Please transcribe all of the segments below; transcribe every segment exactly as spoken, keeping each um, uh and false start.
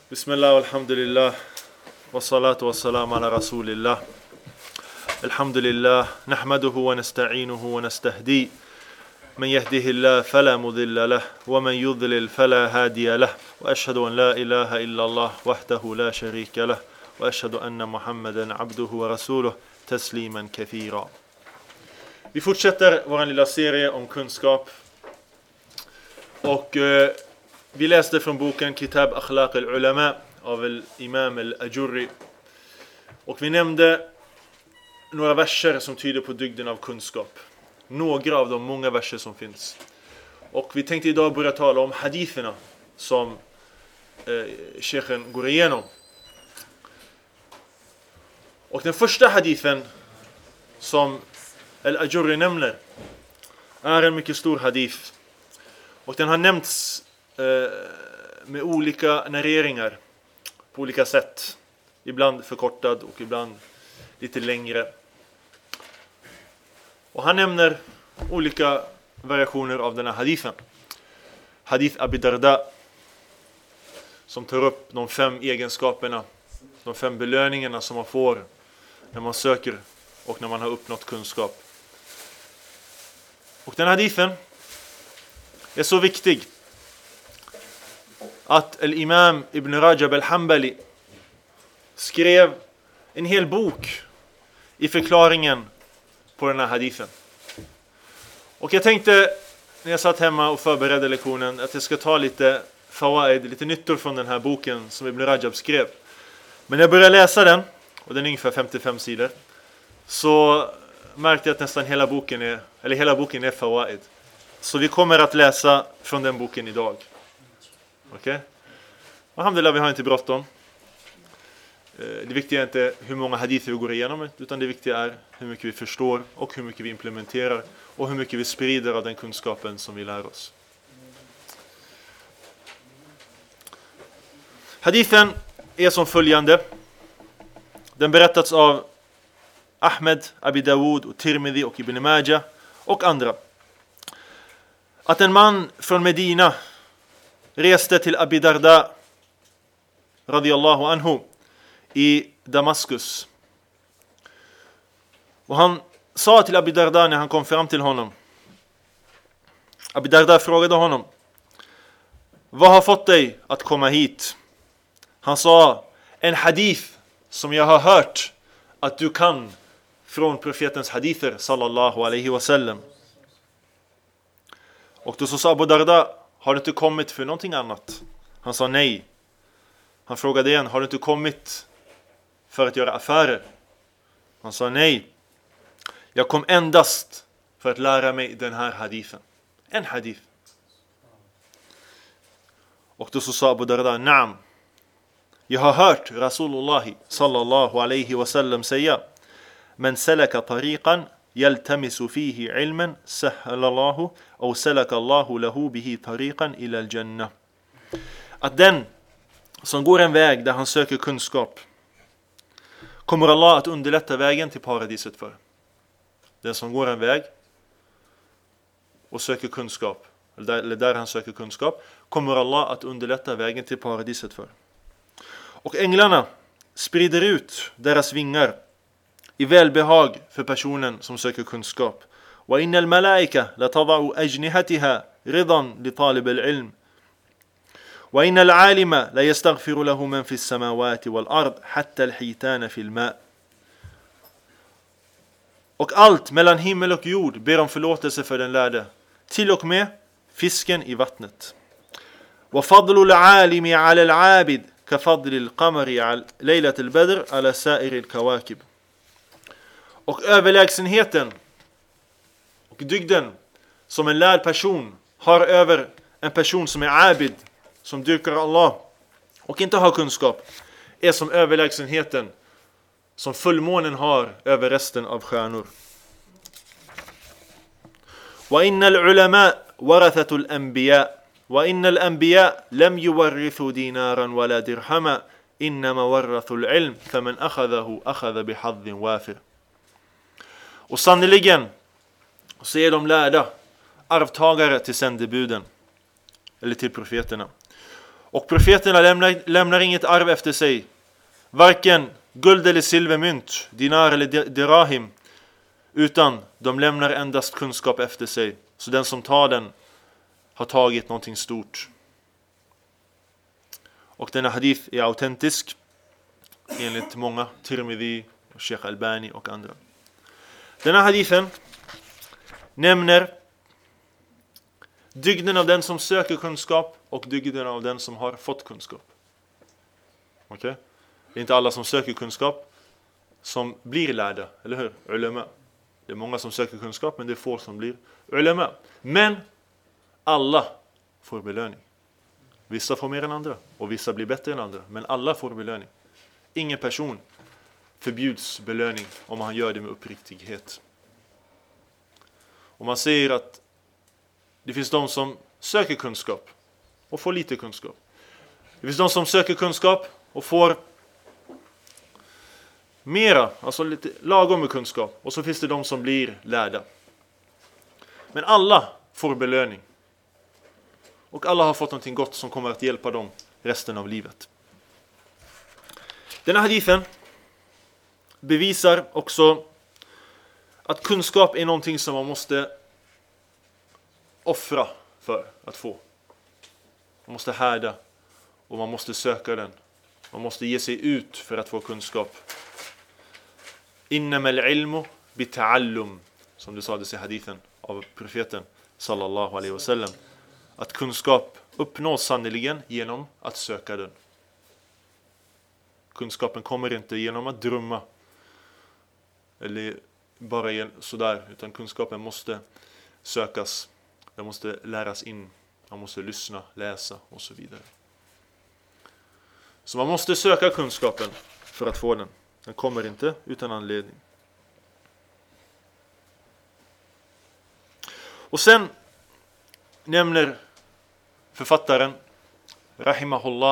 Bismillah, alhamdulillah, wa salatu wa salam ala rasulillah. Alhamdulillah, nahmaduhu wa nasta'inuhu wa nastahdi. Man yahdihillah fala mudilla lah, wa man yudlil fala hadiya lah. Wa ashhadu an la ilaha illa Allah wahdahu la sharika lah. Wa ashhadu anna Muhammadan abduhu wa rasuluh tasliman kathira. Vi fortsätter vår lilla serie om kunskap. Och eh, vi läste från boken Kitab Akhlaq al-Ulama av Imam al-Ajurri. Och vi nämnde några verser som tyder på dygden av kunskap. Några av de många verser som finns. Och vi tänkte idag börja tala om haditherna som eh, Sheikhen går igenom. Och den första hadithen som al-Ajurri nämner är en mycket stor hadith. Och den har nämnts eh, med olika narreringar på olika sätt. Ibland förkortad och ibland lite längre. Och han nämner olika variationer av den här hadithen. Hadith Abi Darda, som tar upp de fem egenskaperna, de fem belöningarna som man får när man söker och när man har uppnått kunskap. Och den hadithen är så viktig att al-Imam Ibn Rajab al-Hanbali skrev en hel bok i förklaringen på den här hadithen. Och jag tänkte när jag satt hemma och förberedde lektionen att jag ska ta lite fawaid, lite nyttor från den här boken som Ibn Rajab skrev. Men när jag började läsa den, och den är ungefär femtiofem sidor, så märkte jag att nästan hela boken är, eller hela boken är fawaid. Så vi kommer att läsa från den boken idag. Okej? Okay? Alhamdulillah, vi har inte bråttom. Det viktiga är inte hur många hadither vi går igenom, utan det viktiga är hur mycket vi förstår och hur mycket vi implementerar och hur mycket vi sprider av den kunskapen som vi lär oss. Hadithen är som följande. Den berättats av Ahmed, Abi Dawud och Tirmidhi och Ibn Majah och andra. Att en man från Medina reste till Abi Darda radiyallahu anhu i Damaskus. Och han sa till Abi Darda när han kom fram till honom. Abi Darda frågade honom: vad har fått dig att komma hit? Han sa: en hadith som jag har hört att du kan från profetens hadither sallallahu alaihi wasallam. Och då så sa Abu Darda: har du inte kommit för någonting annat? Han sa nej. Han frågade igen: har du inte kommit för att göra affärer? Han sa nej. Jag kom endast för att lära mig den här hadithen. En hadith. Och då så sa Abu Darda: naam. Jag har hört Rasulullah sallallahu alaihi wasallam säga: men salaka tariqan يلتمس فيه علما سهل الله أو سلك الله له به طريقا إلى الجنة. Att den som går en väg där han söker kunskap kommer Allah att underlätta vägen till paradiset för. Den som går en väg och söker kunskap, eller där, eller där han söker kunskap, kommer Allah att underlätta vägen till paradiset för. Och änglarna sprider ut deras vingar i välbehag för personen som söker kunskap. Wa innal malaika la tad'u ajnihataha ridan li talib al-ilm. Wa innal alima la yastaghfiru lahu man fi as-samawati wal ard hatta al-hitana fi al-ma'. Och allt mellan himmel och jord ber om förlåtelse för den lärde, till och med fisken i vattnet. Wa fadlu al-alimi 'ala al-'abid ka fadli al-qamari 'ala laylat al-badr 'ala sa'ir al-kawakib. Och överlägsenheten och dygden som en lärd person har över en person som är abid, som dyrkar Allah och inte har kunskap, är som överlägsenheten som fullmånen har över resten av stjärnor. Wa innal ulama warathatul anbiya wa innal anbiya lam yuwarrithu dinaran wala dirhama innama warathul ilm faman akhadhahu akhadha bihadhin wafir. Och sannoliken så är de lärda arvtagare till sändebuden eller till profeterna. Och profeterna lämnar, lämnar inget arv efter sig. Varken guld eller silvermynt, dinar eller dirahim. Utan de lämnar endast kunskap efter sig. Så den som tar den har tagit någonting stort. Och denna hadith är autentisk enligt många, Tirmidhi, Sheikh Albani och andra. Denna hadithen nämner dygden av den som söker kunskap och dygden av den som har fått kunskap. Okej? Okay? Det är inte alla som söker kunskap som blir lärda, eller hur? Ulema. Det är många som söker kunskap, men det är få som blir ulema. Men alla får belöning. Vissa får mer än andra och vissa blir bättre än andra, men alla får belöning. Ingen person förbjuds belöning om han gör det med uppriktighet. Och man säger att det finns de som söker kunskap och får lite kunskap. Det finns de som söker kunskap och får mera, alltså lite lagom med kunskap. Och så finns det de som blir lärda. Men alla får belöning. Och alla har fått någonting gott som kommer att hjälpa dem resten av livet. Denna hadithen bevisar också att kunskap är någonting som man måste offra för att få. Man måste härda och man måste söka den. Man måste ge sig ut för att få kunskap. Innamal ilmu bita'allum, som det sades i hadithen av profeten sallallahu alaihi wasallam, att kunskap uppnås sannoliken genom att söka den. Kunskapen kommer inte genom att drömma eller bara sådär, utan kunskapen måste sökas. Den måste läras in. Man måste lyssna, läsa och så vidare. Så man måste söka kunskapen för att få den. Den kommer inte utan anledning. Och sen nämner författaren rahimahullah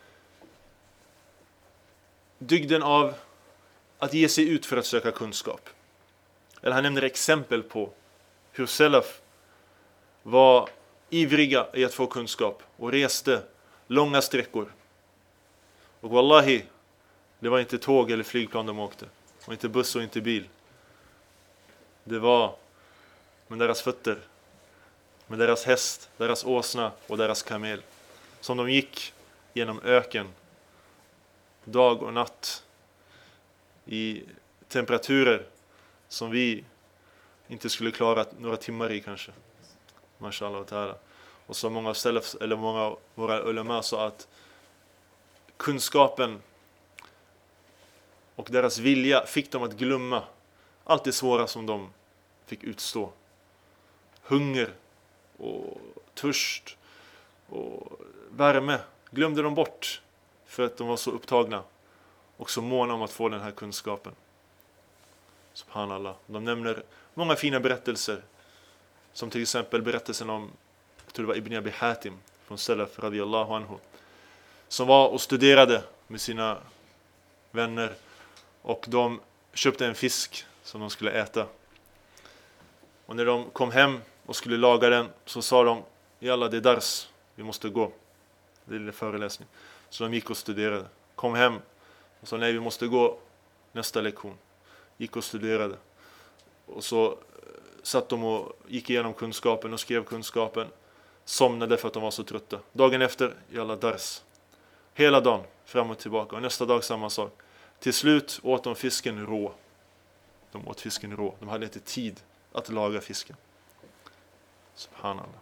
dygden av att ge sig ut för att söka kunskap. Eller han nämner exempel på hur salaf var ivriga i att få kunskap och reste långa sträckor. Och wallahi, det var inte tåg eller flygplan de åkte. Och inte buss och inte bil. Det var med deras fötter, med deras häst, deras åsna och deras kamel. Som de gick genom öken, dag och natt, i temperaturer som vi inte skulle klara några timmar i kanske. Mashallah ta'ala. Och så många salaf, eller många av våra ulama sa att kunskapen och deras vilja fick dem att glömma allt det svåra som de fick utstå. Hunger och törst och värme glömde de bort för att de var så upptagna och så måna om att få den här kunskapen. Subhanallah. De nämner många fina berättelser, som till exempel berättelsen om, jag tror det var Ibn Abi Hatim från Salaf radiyallahu anhu, som var och studerade med sina vänner och de köpte en fisk som de skulle äta. Och när de kom hem och skulle laga den så sa de: "Jalla, det är dars, vi måste gå. Det är en föreläsning." Så de gick och studerade. Kom hem och sa: "Nej, vi måste gå nästa lektion." Gick och studerade. Och så satt de och gick igenom kunskapen och skrev kunskapen. Somnade för att de var så trötta. Dagen efter, jalla dars. Hela dagen, fram och tillbaka. Och nästa dag samma sak. Till slut åt de fisken rå. De åt fisken rå. De hade inte tid att laga fisken. Subhanallah.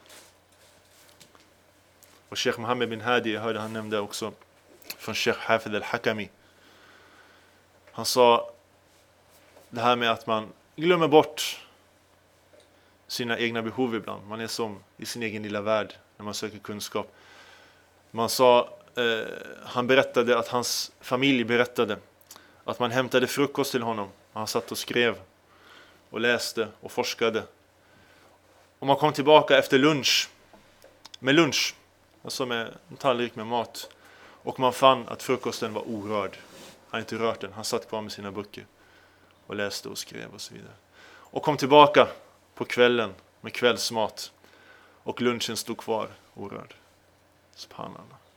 Och Sheikh Mohammed bin Hadi, jag hörde han nämnde också från Sheikh Hafid al-Hakami. Han sa det här med att man glömmer bort sina egna behov ibland. Man är som i sin egen lilla värld när man söker kunskap. Man sa, eh, han berättade att hans familj berättade att man hämtade frukost till honom. Han satt och skrev och läste och forskade. Och man kom tillbaka efter lunch, med lunch, alltså med en tallrik med mat. Och man fann att frukosten var orörd. Han hade inte rört den, han satt kvar med sina böcker och läste och skrev och så vidare. Och kom tillbaka på kvällen med kvällsmat. Och lunchen stod kvar orörd. Subhanallah.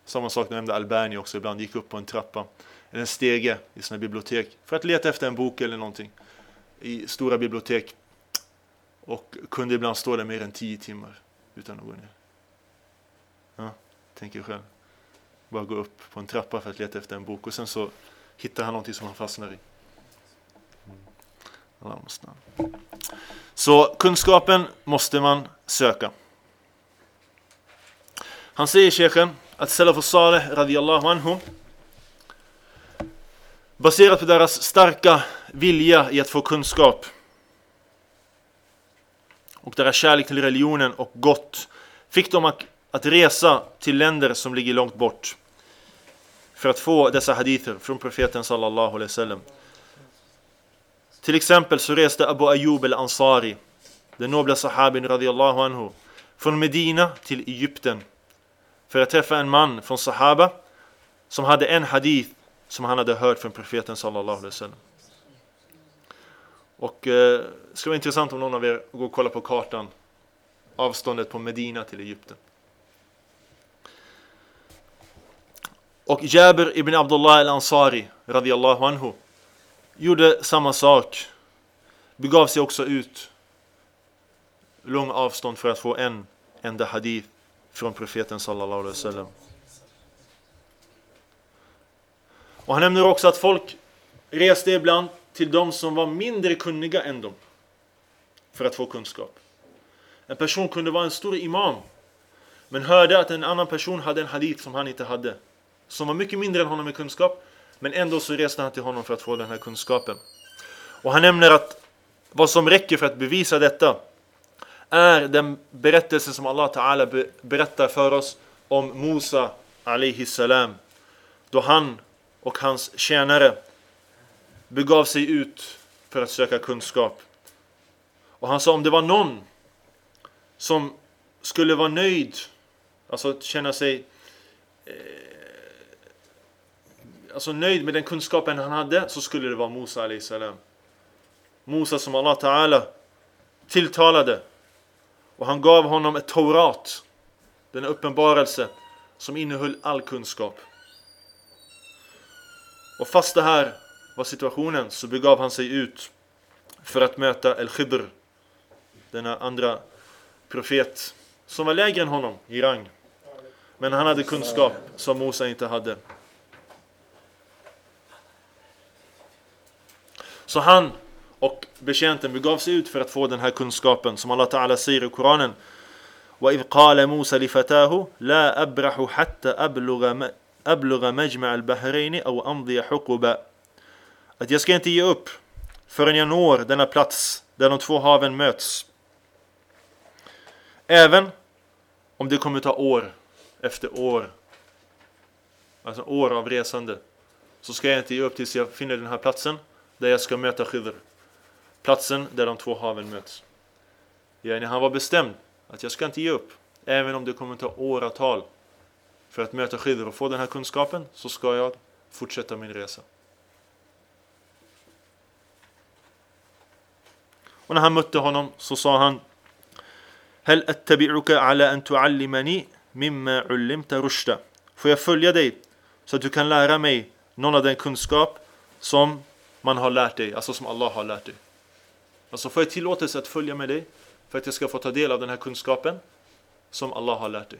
Samma sak nämnde Albani också, ibland gick upp på en trappa eller en stege i sina bibliotek för att leta efter en bok eller någonting i stora bibliotek, och kunde ibland stå där mer än tio timmar utan att gå ner. Ja, tänker själv. Bara gå upp på en trappa för att leta efter en bok, och sen så hittar han någonting som han fastnar i. Så kunskapen måste man söka. Han säger, Sheikhen, att Salafus Saleh radiyallahu anhum, baserat på deras starka vilja i att få kunskap och deras kärlek till religionen och gott, fick de att, att resa till länder som ligger långt bort för att få dessa hadither från profeten sallallahu alaihi wasallam. Till exempel så reste Abu Ayyub al-Ansari, den nobla sahabin radiyallahu anhu, från Medina till Egypten för att träffa en man från sahaba som hade en hadith som han hade hört från profeten sallallahu alaihi wasallam. Och eh, det skulle vara intressant om någon av er går och kollar på kartan avståndet på Medina till Egypten. Och Jabir ibn Abdullah al-Ansari radiyallahu anhu gjorde samma sak. Begav sig också ut lång avstånd för att få en enda hadith från profeten sallallahu alaihi wasallam. Och han nämner också att folk reste ibland till de som var mindre kunniga än dem för att få kunskap. En person kunde vara en stor imam, men hörde att en annan person hade en hadith som han inte hade, som var mycket mindre än honom i kunskap, men ändå så reste han till honom för att få den här kunskapen. Och han nämner att vad som räcker för att bevisa detta är den berättelse som Allah Ta'ala berättar för oss om Musa alaihi salam, då han och hans tjänare begav sig ut för att söka kunskap. Och han sa, om det var någon som skulle vara nöjd, alltså känna sig eh, alltså nöjd med den kunskapen han hade, så skulle det vara Musa alaihi salam. Musa som Allah Ta'ala tilltalade, och han gav honom ett Taurat, den uppenbarelse som innehöll all kunskap. Och fast det här var situationen, så begav han sig ut för att möta Al-Khidr, denna andra profet som var lägre än honom i rang, men han hade kunskap som Musa inte hade. Så han och betjänten begav sig ut för att få den här kunskapen som Allah Ta'ala säger i Koranen: وَإِذْ قَالَ مُوسَى لِفَتَاهُ لَا أَبْرَحُ حَتَّى أَبْلُغَ أَبْلُغَ مَجْمَعَ الْبَحْرَيْنِ أَوْ أَمْضِيَ حُقُبًا. Att jag ska inte ge upp förrän jag når denna plats där de två haven möts. Även om det kommer ta år efter år, alltså år av resande, så ska jag inte ge upp tills jag finner den här platsen där jag ska möta Khidr. Platsen där de två haven möts. Yani, han var bestämd att jag ska inte ge upp. Även om det kommer ta åratal för att möta Khidr och få den här kunskapen, så ska jag fortsätta min resa. Och när han mötte honom så sa han: Hal attabi'uka ala an tu'allimani mimma 'ullimta rushda. Får jag följa dig så att du kan lära mig någon av den kunskap som man har lärt dig, alltså som Allah har lärt dig. Alltså får jag tillåtelse att följa med dig för att jag ska få ta del av den här kunskapen som Allah har lärt dig.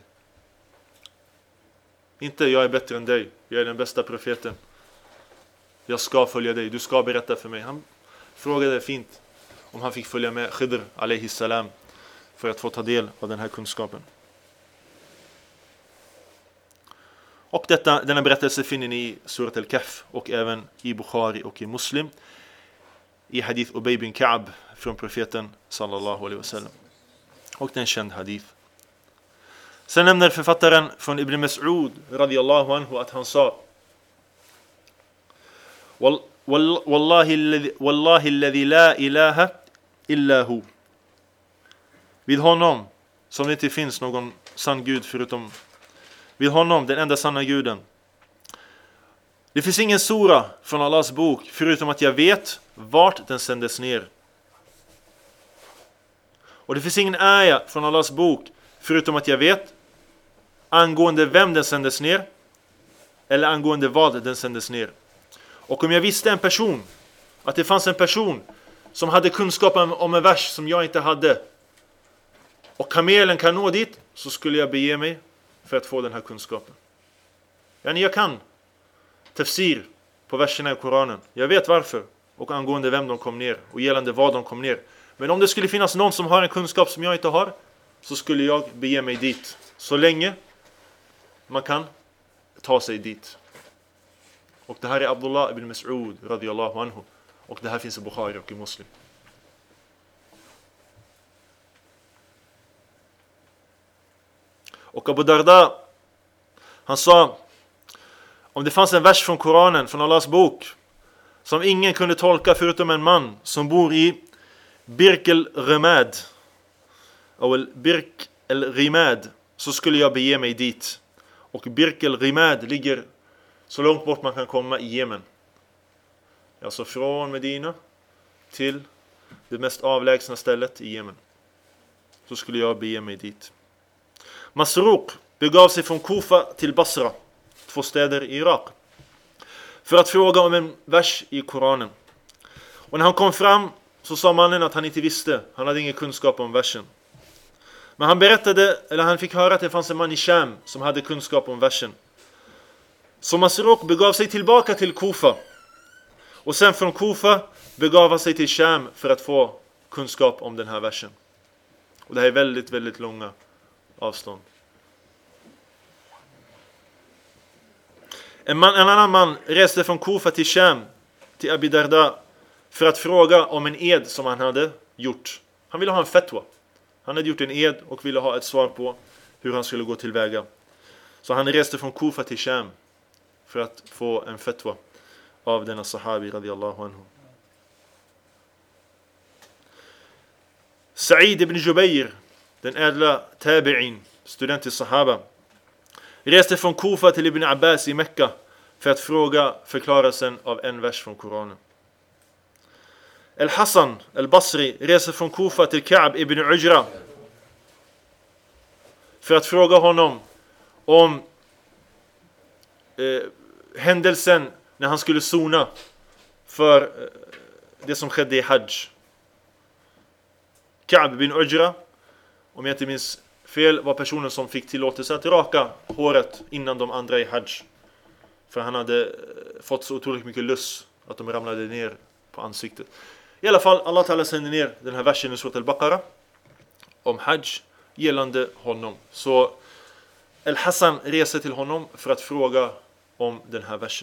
Inte jag är bättre än dig, jag är den bästa profeten, jag ska följa dig, du ska berätta för mig. Han frågade fint om han fick följa med Khidr alaihi salam för att få ta del av den här kunskapen. Och detta, denna berättelse finner ni i Surat al-Kahf och även i Bukhari och i Muslim, i hadith Ubay bin Ka'b från profeten sallallahu alaihi wasallam. Och den känd hadith. Sen nämner författaren från Ibn Mas'ud radiyallahu anhu att han sa: Wallahi wallahi alladhi la ilaha illa hu. Vid honom som det inte finns någon sann gud förutom, vid honom den enda sanna guden. Det finns ingen sura från Allahs bok förutom att jag vet vart den sändes ner. Och det finns ingen aya från Allahs bok förutom att jag vet angående vem den sändes ner eller angående vad den sändes ner. Och om jag visste en person, att det fanns en person som hade kunskap om en vers som jag inte hade, och kamelen kan nå dit, så skulle jag bege mig för att få den här kunskapen. Yani jag kan tafsir på verserna i Koranen. Jag vet varför och angående vem de kom ner och gällande vad de kom ner. Men om det skulle finnas någon som har en kunskap som jag inte har, så skulle jag bege mig dit. Så länge man kan ta sig dit. Och det här är Abdullah ibn Mas'ud radiyallahu anhu. Och det här finns i Bukhari och i Muslim. Och Abu Darda, han sa, om det fanns en vers från Koranen, från Allahs bok, som ingen kunde tolka förutom en man som bor i Birk el-Rimad, eller Birk el-Rimad, så skulle jag bege mig dit. Och Birk el-Rimad ligger så långt bort man kan komma i Jemen. Alltså från Medina till det mest avlägsna stället i Jemen. Så skulle jag bege mig dit. Masruq begav sig från Kufa till Basra, två städer i Irak, för att fråga om en vers i Koranen. Och när han kom fram så sa mannen att han inte visste. Han hade ingen kunskap om versen. Men han berättade, eller han fick höra att det fanns en man i Sham som hade kunskap om versen. Så Masruq begav sig tillbaka till Kufa. Och sen från Kufa begav han sig till Sham för att få kunskap om den här versen. Och det här är väldigt, väldigt långa avstånd. En, man, en annan man reste från Kufa till Sham, till Abi Darda, för att fråga om en ed som han hade gjort. Han ville ha en fatwa. Han hade gjort en ed och ville ha ett svar på hur han skulle gå tillväga. Så han reste från Kufa till Sham för att få en fatwa av denna sahabi radiyallahu anhu. Sa'id ibn Jubayr, den ädla tabi'in, student i sahaba, reste från Kufa till Ibn Abbas i Mekka för att fråga förklarelsen av en vers från Koranen. El-Hassan el-Basri reste från Kufa till Ka'b ibn Ujra för att fråga honom om eh, händelsen när han skulle sona för eh, det som skedde i Hajj. Ka'b ibn Ujra, om jag inte minns fel, var personen som fick tillåtelse att raka håret innan de andra i Hajj. För han hade fått så otroligt mycket lust att de ramlade ner på ansiktet. I alla fall, Allah Ta'ala sände ner den här versen i Surat al-Baqarah om Hajj gällande honom. Så El-Hassan reser till honom för att fråga om den här versen.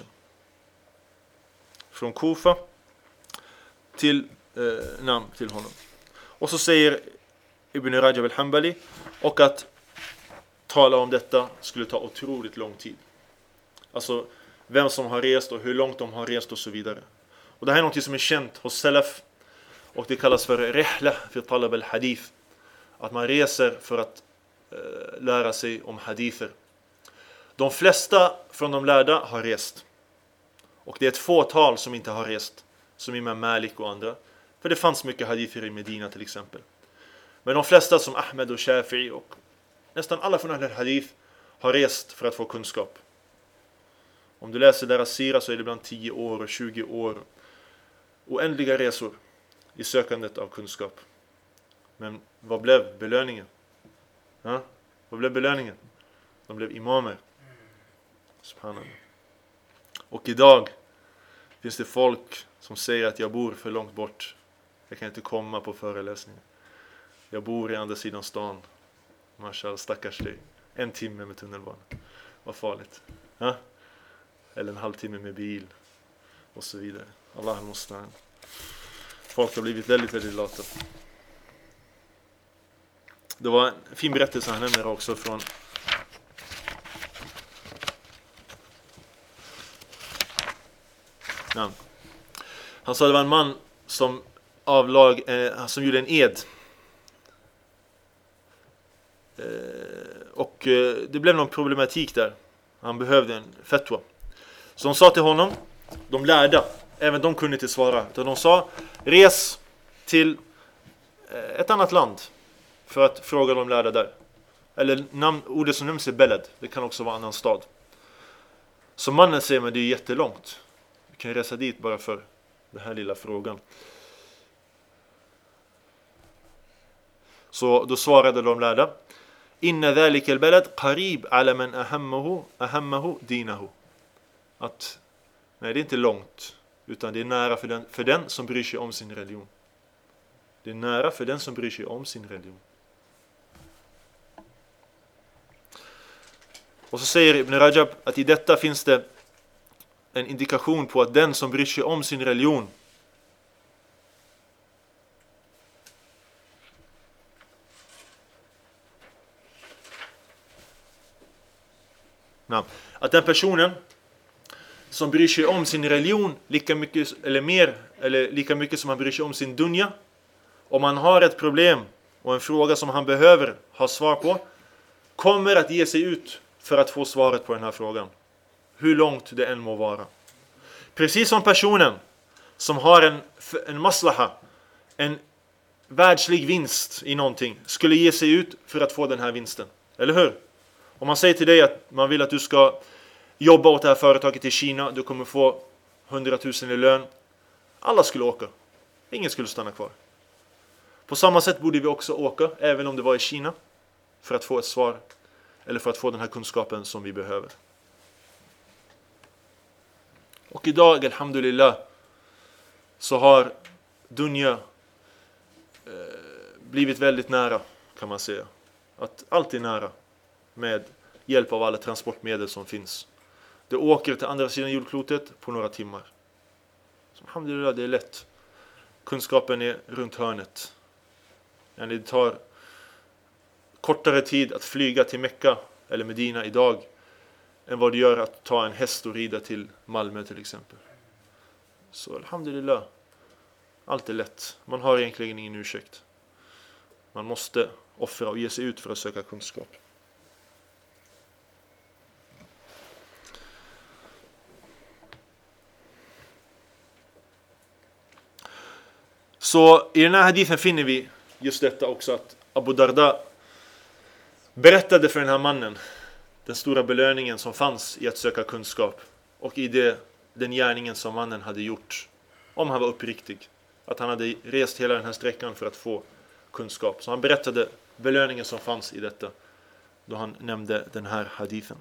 Från Kufa till, eh, namn till honom. Och så säger Ibn Rajab al-Hanbali, och att tala om detta skulle ta otroligt lång tid. Alltså vem som har rest och hur långt de har rest och så vidare. Och det här är något som är känt hos Salaf, och det kallas för rihla fi talab al-hadith. Att man reser för att eh, lära sig om hadither. De flesta från de lärda har rest. Och det är ett fåtal som inte har rest, som Imam Malik och andra. För det fanns mycket hadither i Medina till exempel. Men de flesta som Ahmed och Shafi'i och nästan alla från Ahl hadith har rest för att få kunskap. Om du läser deras sira så är det bland tio år och tjugo år. Oändliga resor i sökandet av kunskap. Men vad blev belöningen? Ja? Vad blev belöningen? De blev imamer. Subhanallah. Och idag finns det folk som säger att jag bor för långt bort. Jag kan inte komma på föreläsningen. Jag bor i andra sidan stan. Mashallah, stackars dig. En timme med tunnelbanan. Vad farligt. Ja? Eller en halvtimme med bil. Och så vidare. Allah måste. Folk har blivit väldigt, väldigt lata. Det var en fin berättelse han nämner också från ja. Han sa att det var en man som avlag eh, som gjorde en ed. Eh, och eh, det blev någon problematik där. Han behövde en fatwa. Så de sa till honom, de lärda, även de kunde inte svara. Utan de sa, res till eh, ett annat land för att fråga de lärda där. Eller namn, ordet som nämns är Beled. Det kan också vara en annan stad. Så mannen säger, men det är jättelångt. Vi kan resa dit bara för den här lilla frågan. Så då svarade de lärda: Inna dhalika al-balad qarib ala man ahammahu ahammahu dinahu. Att nej, det är inte långt, utan det är nära för den, för den som bryr sig om sin religion. Det är nära för den som bryr sig om sin religion. Och så säger Ibn Rajab att i detta finns det en indikation på att den som bryr sig om sin religion Nej. Att den personen som bryr sig om sin religion lika mycket eller mer eller lika mycket som han bryr sig om sin dunja, om han har ett problem och en fråga som han behöver ha svar på, kommer att ge sig ut för att få svaret på den här frågan, hur långt det än må vara. Precis som personen som har en, en maslaha, en världslig vinst i någonting, skulle ge sig ut för att få den här vinsten. Eller hur? Om man säger till dig att man vill att du ska jobba åt det här företaget i Kina, du kommer få hundratusen i lön. Alla skulle åka. Ingen skulle stanna kvar. På samma sätt borde vi också åka, även om det var i Kina, för att få ett svar eller för att få den här kunskapen som vi behöver. Och idag, alhamdulillah, så har dunja eh, blivit väldigt nära, kan man säga. Att allt är nära med hjälp av alla transportmedel som finns. Det åker till andra sidan jordklotet på några timmar. Så, alhamdulillah, det är lätt. Kunskapen är runt hörnet. Det tar kortare tid att flyga till Mekka eller Medina idag än vad det gör att ta en häst och rida till Malmö till exempel. Så alhamdulillah, allt är lätt. Man har egentligen ingen ursäkt. Man måste offra och ge sig ut för att söka kunskap. Så i den här hadithen finner vi just detta också, att Abu Darda berättade för den här mannen den stora belöningen som fanns i att söka kunskap och i det, den gärningen som mannen hade gjort, om han var uppriktig. Att han hade rest hela den här sträckan för att få kunskap. Så han berättade belöningen som fanns i detta då han nämnde den här hadithen.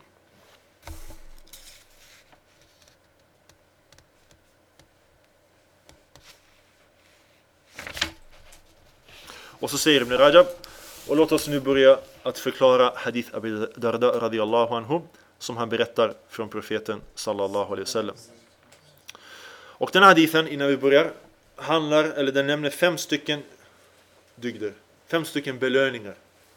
Och så säger Ibn Rajab, och låt oss nu börja att förklara hadith Abu Darda radiyallahu anhu, som han berättar från profeten sallallahu alaihi wasallam. Och den här hadithen, innan vi börjar, handlar, eller den nämner fem stycken dygder, fem stycken belöningar.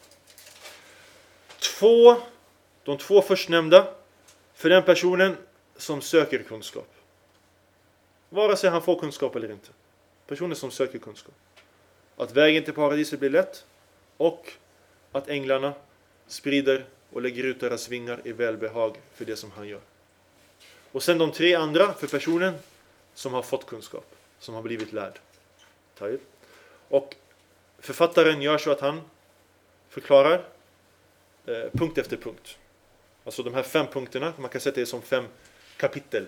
Två, de två förstnämnda för den personen som söker kunskap. Vare sig han får kunskap eller inte. Personen som söker kunskap. Att vägen till paradiset blir lätt och att änglarna sprider och lägger ut deras vingar i välbehag för det som han gör. Och sen de tre andra för personen som har fått kunskap, som har blivit lärd. Och författaren gör så att han förklarar eh, punkt efter punkt. Alltså de här fem punkterna, man kan sätta det som fem kapitel.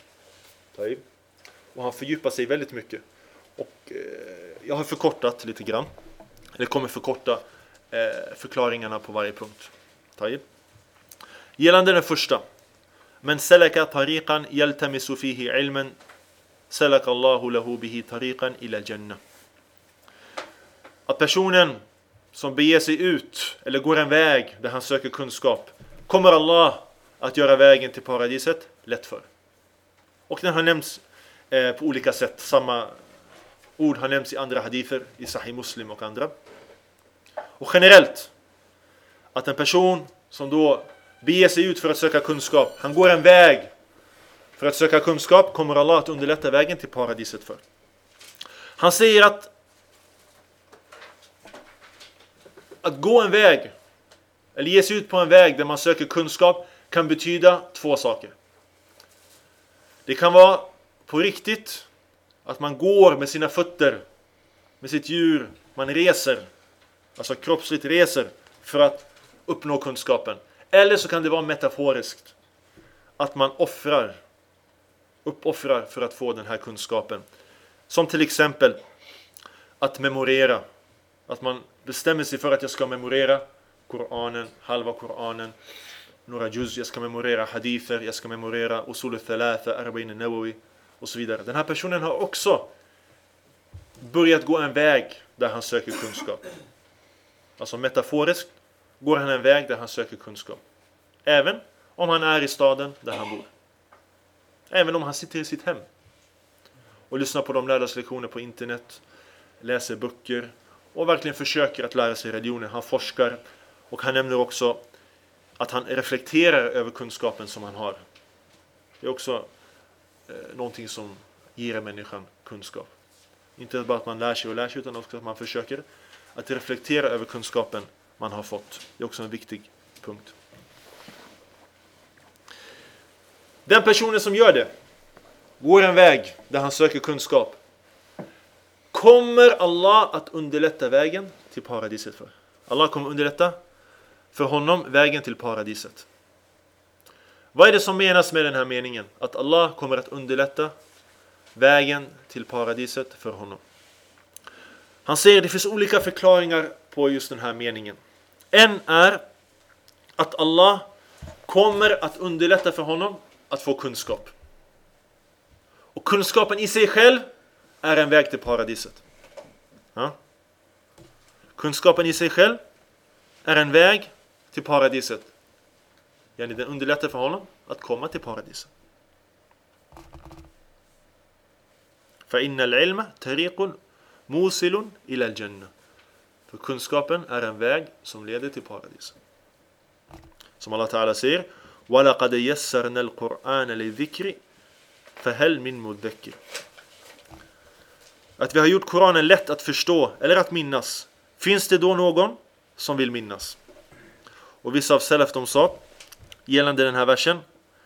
Och han fördjupar sig väldigt mycket. Och eh, jag har förkortat lite grann. Eller kommer förkorta eh, förklaringarna på varje punkt. Taib. Gällande den första. Men salaka tariqan yaltamisu fihi ilman salaka Allahu lahu bihi tariqan ila jannah. Att personen som beger sig ut eller går en väg där han söker kunskap, kommer Allah att göra vägen till paradiset lätt för. Och den har nämnts eh, på olika sätt. Samma ord har nämnts i andra hadither, i Sahih Muslim och andra. Och generellt, att en person som då beger sig ut för att söka kunskap, han går en väg för att söka kunskap, kommer Allah att underlätta vägen till paradiset för. Han säger att att gå en väg, eller ge sig ut på en väg där man söker kunskap, kan betyda två saker. Det kan vara på riktigt att man går med sina fötter, med sitt djur, man reser, alltså kroppsligt reser för att uppnå kunskapen. Eller så kan det vara metaforiskt. att man offrar, uppoffrar för att få den här kunskapen. Som till exempel att memorera. Att man bestämmer sig för att jag ska memorera Koranen, halva Koranen, några juz, jag ska memorera hadither, jag ska memorera usul al-thalatha, arba'in an-nawawi och så vidare. Den här personen har också börjat gå en väg där han söker kunskap. Alltså metaforiskt går han en väg där han söker kunskap. Även om han är i staden där han bor. Även om han sitter i sitt hem och lyssnar på de lärdas lektioner på internet, läser böcker och verkligen försöker att lära sig religionen. Han forskar och han nämner också att han reflekterar över kunskapen som han har. Det är också eh, någonting som ger människan kunskap. Inte bara att man lär sig och lär sig, utan också att man försöker att reflektera över kunskapen man har fått. Det är också en viktig punkt. Den personen som gör det går en väg där han söker kunskap. Kommer Allah att underlätta vägen till paradiset för? Allah kommer underlätta för honom vägen till paradiset. Vad är det som menas med den här meningen? Att Allah kommer att underlätta vägen till paradiset för honom. Han säger att det finns olika förklaringar på just den här meningen. En är att Allah kommer att underlätta för honom att få kunskap. Och kunskapen i sig själv är en väg till paradiset. Ja? Kunskapen i sig själv är en väg till paradiset. Yani den underlättar för honom att komma till paradiset. فَإِنَّ الْعِلْمَ تَرِيقٌ مُوصِلٌ إِلَى الْجَنَّةِ. För kunskapen är en väg som leder till paradiset. Som Allah Ta'ala säger: وَلَقَدْ يَسَّرْنَا الْقُرْآنَ لِلذِّكْرِ فَهَلْ مِنْ مُدَّكِّرٍ. Att vi har gjort Koranen lätt att förstå eller att minnas. Finns det då någon som vill minnas? Och vissa av salaf de sa gällande den här versen: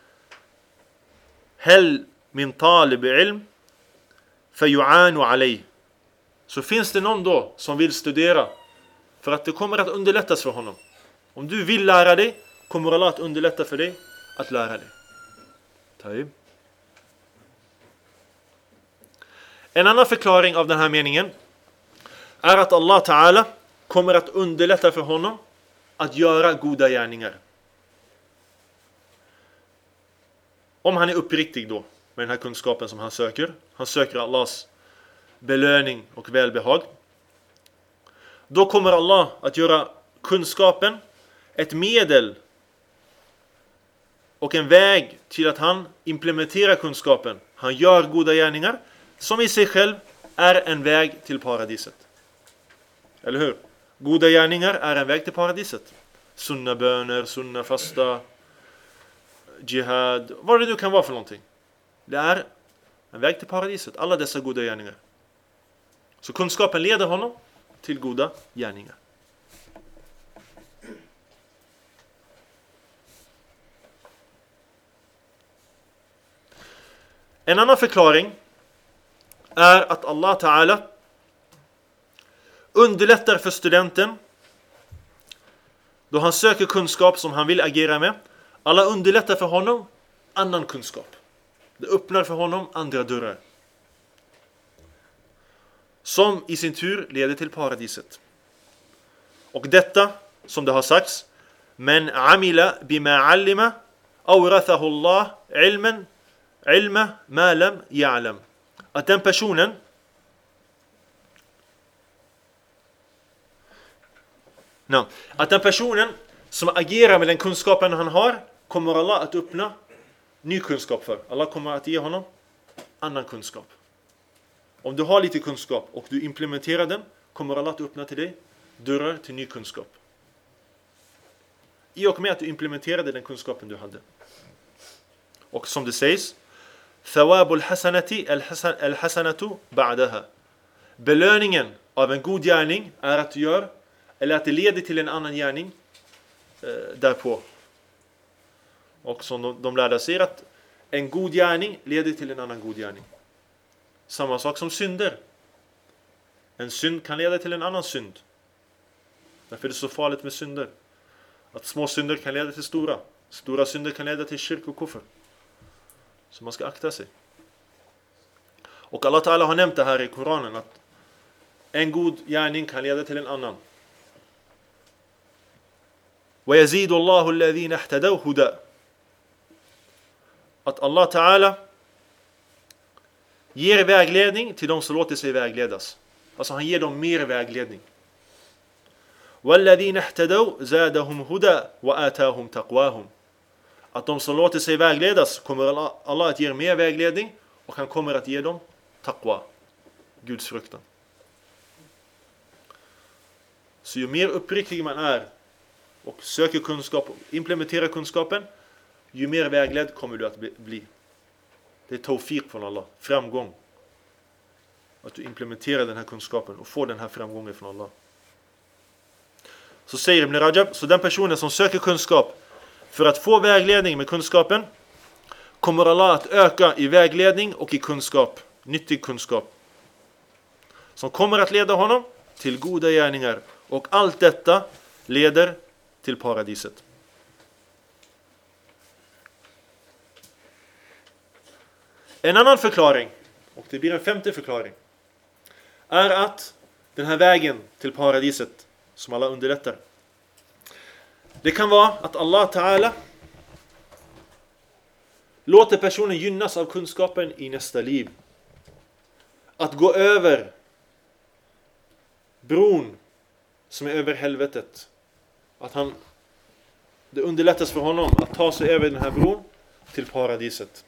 Hel min talib ilm fayu'anu alayh. Så finns det någon då som vill studera, för att det kommer att underlättas för honom. Om du vill lära dig, kommer Allah att underlätta för dig att lära dig. Taib. En annan förklaring av den här meningen är att Allah Ta'ala kommer att underlätta för honom att göra goda gärningar. Om han är uppriktig då med den här kunskapen som han söker. Han söker Allahs belöning och välbehag. Då kommer Allah att göra kunskapen ett medel och en väg till att han implementerar kunskapen. Han gör goda gärningar som i sig själv är en väg till paradiset. Eller hur? Goda gärningar är en väg till paradiset. Sunna böner, sunna fasta, jihad, vad det nu kan vara för någonting. Det är en väg till paradiset. Alla dessa goda gärningar. Så kunskapen leder honom till goda gärningar. En annan förklaring är att Allah Ta'ala underlättar för studenten då han söker kunskap som han vill agera med. Allah underlättar för honom annan kunskap. Det öppnar för honom andra dörrar. Som i sin tur leder till paradiset. Och detta, som det har sagts, men amila bima allima awrathahu Allah ilman ilma ma lam ya'lam. Att den personen no, att den personen som agerar med den kunskapen han har, kommer Allah att öppna ny kunskap för. Allah kommer att ge honom annan kunskap. Om du har lite kunskap och du implementerar den, kommer Allah att öppna till dig dörrar till ny kunskap. I och med att du implementerade den kunskapen du hade. Och som det sägs, thawabul hasanati al-hasanatu ba'daha. Belöningen av en god gärning är att du gör, eller att det leder till en annan gärning eh, därpå. Och som de, de lärde säger att en god gärning leder till en annan god gärning. Samma sak som synder. En synd kan leda till en annan synd. Därför är det så farligt med synder. Att små synder kan leda till stora. Stora synder kan leda till shirk och kufr. Så man ska akta sig. Och Allah Ta'ala har nämnt det här i Koranen, att en god gärning kan leda till en annan. وَيَزِيدُ اللَّهُ الَّذِينَ اهْتَدَوْا هُدًى. Att Allah Ta'ala ger vägledning till de som låter sig vägledas. Alltså han ger dem mer vägledning. وَالَّذِينَ اهْتَدَوْا زَادَهُمْ هُدًى وَآتَاهُمْ تَقْوَاهُمْ. Att de som låter sig vägledas kommer Allah, Allah att ge mer vägledning, och han kommer att ge dem taqwa, Guds fruktan. Så ju mer uppriktig man är och söker kunskap och implementerar kunskapen, ju mer vägledd kommer du att bli. Det är tawfiq från Allah, framgång. Att du implementerar den här kunskapen och får den här framgången från Allah. Så säger Ibn Rajab, så den personen som söker kunskap för att få vägledning med kunskapen, kommer Allah att öka i vägledning och i kunskap, nyttig kunskap, som kommer att leda honom till goda gärningar, och allt detta leder till paradiset. En annan förklaring, och det blir en femte förklaring, är att den här vägen till paradiset som Allah underlättar, det kan vara att Allah Ta'ala låter personen gynnas av kunskapen i nästa liv. Att gå över bron som är över helvetet. Att han, det underlättas för honom att ta sig över den här bron till paradiset.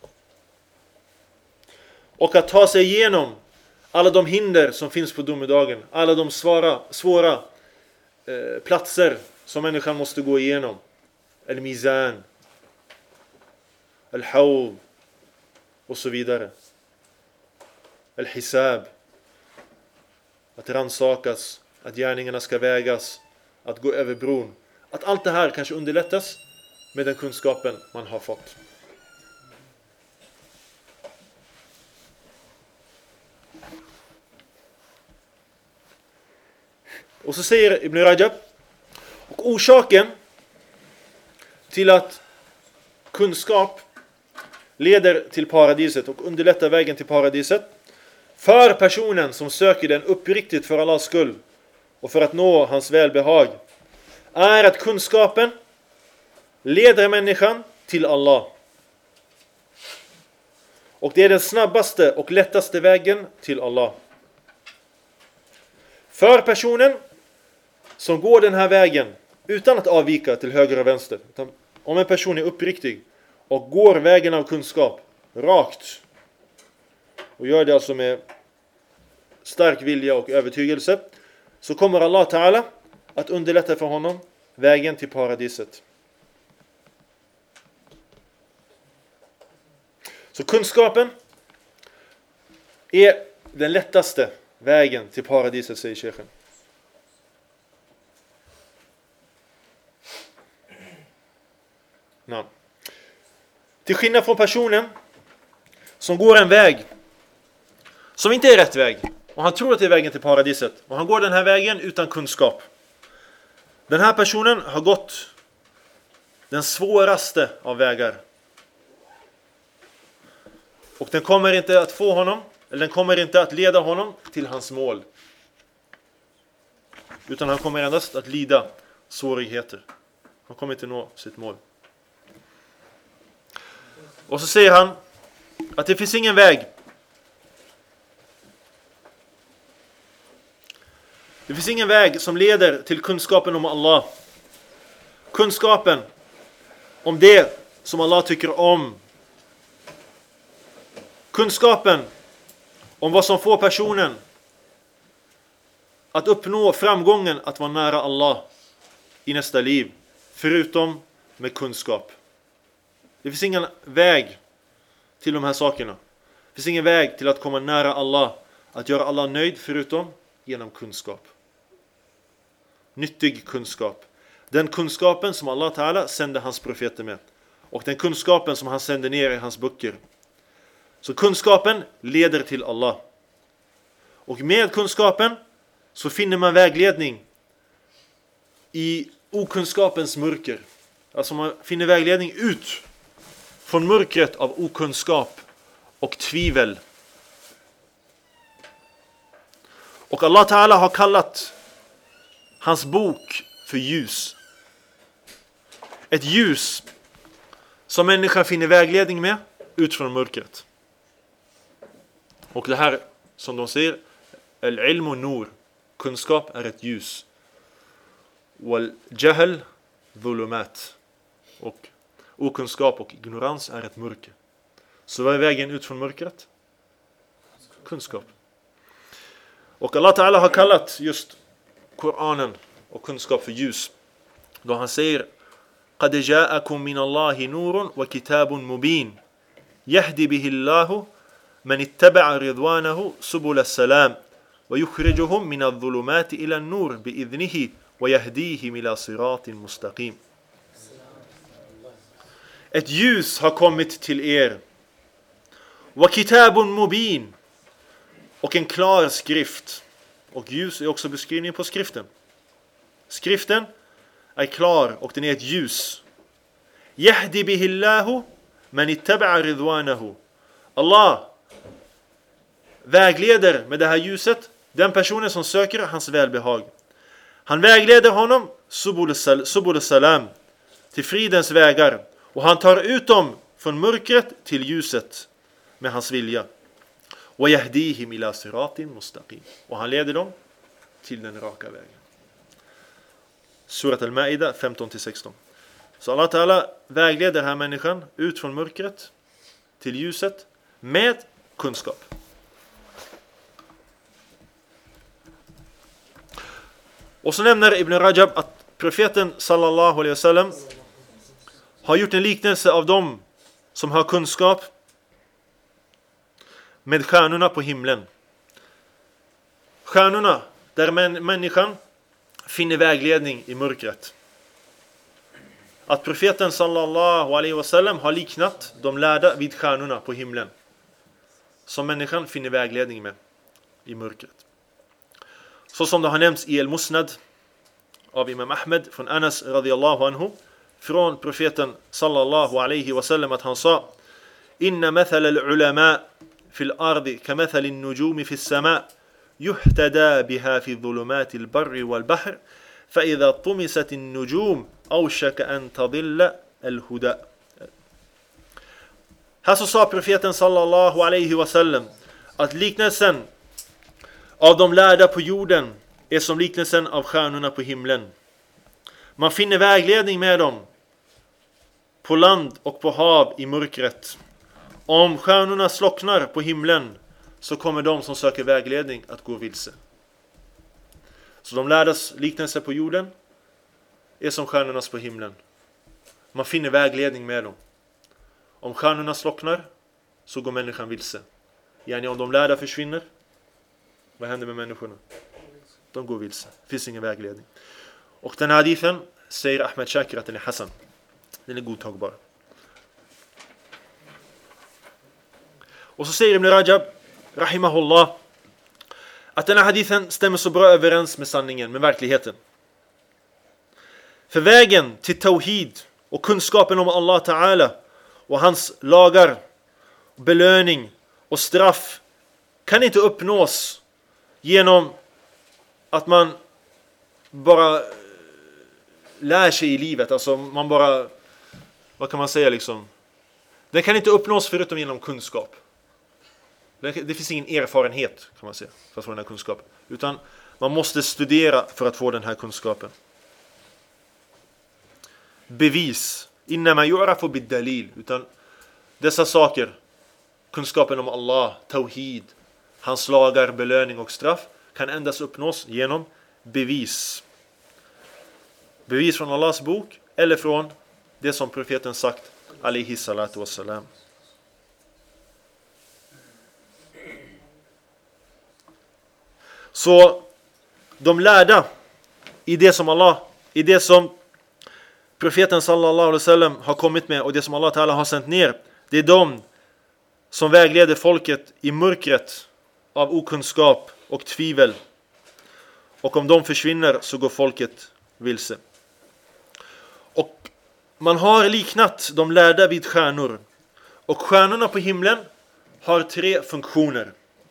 Och att ta sig igenom alla de hinder som finns på domedagen. Alla de svåra, svåra eh, platser som människan måste gå igenom. Al-Mizan, Al-Hawd och så vidare. Al-Hisab. Att rannsakas, att gärningarna ska vägas, att gå över bron. Att allt det här kanske underlättas med den kunskapen man har fått. Och så säger Ibn Rajab, och orsaken till att kunskap leder till paradiset och underlättar vägen till paradiset för personen som söker den uppriktigt för Allahs skull och för att nå hans välbehag, är att kunskapen leder människan till Allah. Och det är den snabbaste och lättaste vägen till Allah. För personen som går den här vägen utan att avvika till höger och vänster. Om en person är uppriktig och går vägen av kunskap rakt och gör det alltså med stark vilja och övertygelse, så kommer Allah Ta'ala att underlätta för honom vägen till paradiset. Så kunskapen är den lättaste vägen till paradiset, säger Sheikhen. No. Till skillnad från personen som går en väg som inte är rätt väg, och han tror att det är vägen till paradiset, och han går den här vägen utan kunskap. Den här personen har gått den svåraste av vägar. Och den kommer inte att få honom, eller den kommer inte att leda honom till hans mål. Utan han kommer endast att lida svårigheter. Han kommer inte nå sitt mål. Och så säger han att det finns ingen väg. Det finns ingen väg som leder till kunskapen om Allah. Kunskapen om det som Allah tycker om. Kunskapen om vad som får personen att uppnå framgången att vara nära Allah i nästa liv, förutom med kunskap. Det finns ingen väg till de här sakerna. Det finns ingen väg till att komma nära Allah, att göra Allah nöjd, förutom genom kunskap. Nyttig kunskap. Den kunskapen som Allah Ta'ala sände hans profeter med. Och den kunskapen som han sände ner i hans böcker. Så kunskapen leder till Allah. Och med kunskapen så finner man vägledning i okunskapens mörker. Alltså man finner vägledning ut från mörkret av okunskap och tvivel. Och Allah Ta'ala har kallat hans bok för ljus. Ett ljus som människan finner vägledning med ut från mörkret. Och det här som de säger, al-ilmu nur, kunskap är ett ljus. Wal-jahl dhulumat, och okunskap och ignorans är ett mörker. Så vad är vägen ut från mörkret? Kunskap. Och Allah Ta'ala har kallat just Koranen och kunskap för ljus. Då han säger قَدْ جَاءَكُمْ مِنَ اللَّهِ نُورٌ وَكِتَابٌ مُبِينٌ يَهْدِي بِهِ اللَّهُ مَنِ اتَّبَعَ رِضْوَانَهُ سُبُلَ السَّلَامِ وَيُخْرِجُهُمْ مِنَ الظُّلُمَاتِ إِلَى النُّورِ بِإِذْنِهِ وَيَهْدِيهِمْ إِلَى صِرَاطٍ مُسْتَقِيمٍ. Ett ljus har kommit till er. وَكِتَابٌ مُبِينٌ, och en klar skrift. Och ljus är också beskrivning på skriften. Skriften är klar och den är ett ljus. Yahdi bihi Allahu man ittaba'a ridwanahu. Allah vägleder med det här ljuset den personen som söker hans välbehag. Han vägleder honom subul salam, till fridens vägar, och han tar ut dem från mörkret till ljuset med hans vilja. Wa yahdihim ila siratin mustaqim, och han leder dem till den raka vägen. Surat al-Ma'idah femton till sexton. Så Allah Ta'ala vägleder den här människan ut från mörkret till ljuset med kunskap. Och så nämner Ibn Rajab att profeten sallallahu alaihi wasallam har gjort en liknelse av dem som har kunskap med stjärnorna på himlen. Stjärnorna där män, människan finner vägledning i mörkret. Att profeten sallallahu alaihi wasallam har liknat de lärda vid stjärnorna på himlen, som människan finner vägledning med i mörkret. Så som det har nämnts i al-Musnad av Imam Ahmed från Anas radiyallahu anhu, från profeten sallallahu alaihi wasallam, att han sa: inna mathal al-ulama fil ardi kamathal an-nujum fi as-sama' yuhtada biha fi dhulumat al-barri wal-bahr fa idha tumisat an-nujum awshaka an tadilla al-huda. Här så sa profeten sallallahu alaihi wasallam att liknelsen av de lärda på jorden är som liknelsen av stjärnorna på himlen. Man finner vägledning med dem på land och på hav i mörkret. Om stjärnorna slocknar på himlen så kommer de som söker vägledning att gå vilse. Så de lärdas liknelse på jorden är som stjärnornas på himlen. Man finner vägledning med dem. Om stjärnorna slocknar så går människan vilse. Yani om de lärda försvinner, vad händer med människorna? De går vilse. Det finns ingen vägledning. Och den här hadithen säger Ahmed Shakir att den är Hassan. Den är godtagbar. Och så säger Ibn Rajab rahimahullah att den här hadithen stämmer så bra överens med sanningen, med verkligheten. För vägen till tawhid och kunskapen om Allah Ta'ala och hans lagar, belöning och straff kan inte uppnås genom att man bara lär sig i livet. Alltså man bara, vad kan man säga liksom? Den kan inte uppnås förutom genom kunskap. Det finns ingen erfarenhet, kan man säga, för att få den här kunskapen. Utan man måste studera för att få den här kunskapen. Bevis. Innama yu'rafu bid-dalil. Utan dessa saker, kunskapen om Allah, tawhid, hans lagar, belöning och straff, kan endast uppnås genom bevis. Bevis från Allahs bok eller från det som profeten sagt alaihi salatu wassalam. Så de lärda i det som Allah, i det som profeten sallallahu alaihi wasallam har kommit med och det som Allah Ta'ala har sänt ner, det är de som vägleder folket i mörkret av okunskap och tvivel. Och om de försvinner så går folket vilse. Och man har liknat de lärda vid stjärnor. Och stjärnorna på himlen har tre funktioner.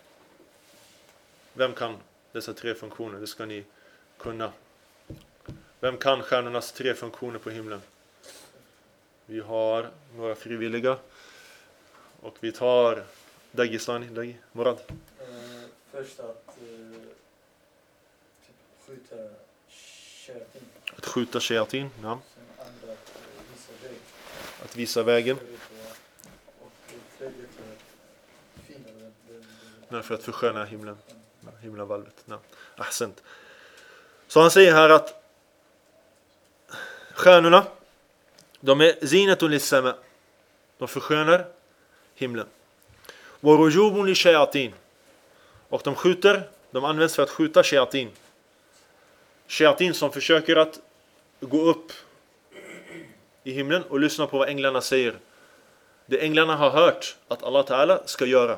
Vem kan dessa tre funktioner? Det ska ni kunna. Vem kan stjärnornas tre funktioner på himlen? Vi har några frivilliga. Och vi tar Dagestani, Dagi, Murad. Uh, först att uh, typ skjuta shayatin. Att skjuta shayatin, ja. Sen andra att uh, visa väg. Att visa vägen. Och tredje för fina den, den, Nej, för att försköna himlen. Himlavalvet. Ja. Ahsent. Så han säger här att stjärnorna, de är zinatun lis-sama. De förskönar himlen. Wa rujubun li-shayatin. Och de skjuter, de används för att skjuta shayatin. Shayatin som försöker att gå upp i himlen och lyssna på vad änglarna säger. Det änglarna har hört att Allah Ta'ala ska göra.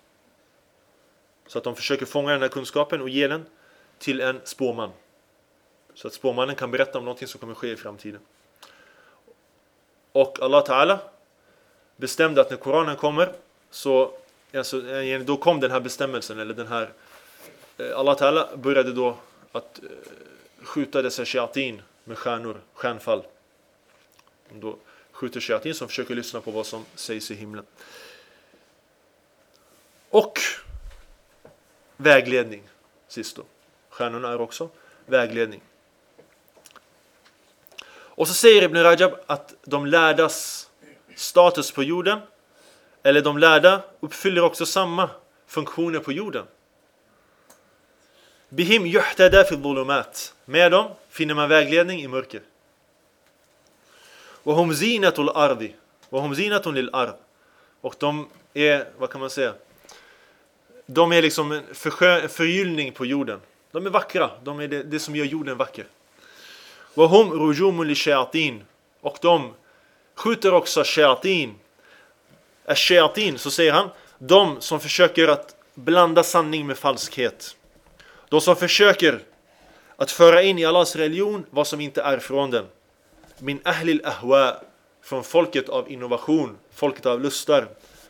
Så att de försöker fånga den här kunskapen och ge den till en spåman. Så att spåmannen kan berätta om någonting som kommer ske i framtiden. Och Allah Ta'ala bestämde att när Koranen kommer, så alltså, då kom den här bestämmelsen, eller den här Allah Ta'ala började då att skjuta dessa shayatin med stjärnor, stjärnfall. Då skjuter shayatin som försöker lyssna på vad som sägs i himlen. Och vägledning sist då. Stjärnorna är också vägledning. Och så säger Ibn Rajab att de lärdas status på jorden, eller de lärda uppfyller också samma funktioner på jorden. Bihim yuhtada fi dhulumat. Med dem finner man vägledning i mörker. Wa hum zinatul ardi. Wa hum zinatun lil ard. Och de är, vad kan man säga? De är liksom en förskö- förgyllning på jorden. De är vackra. De är det, det som gör jorden vacker. Wa hum rujumun li shayatin. Och de skjuter också shayatin. Ash-shayatin, så säger han, de som försöker att blanda sanning med falskhet. De som försöker att föra in i Allahs religion vad som inte är från den. Min ahlil ahwa, från folket av innovation, folket av lustar.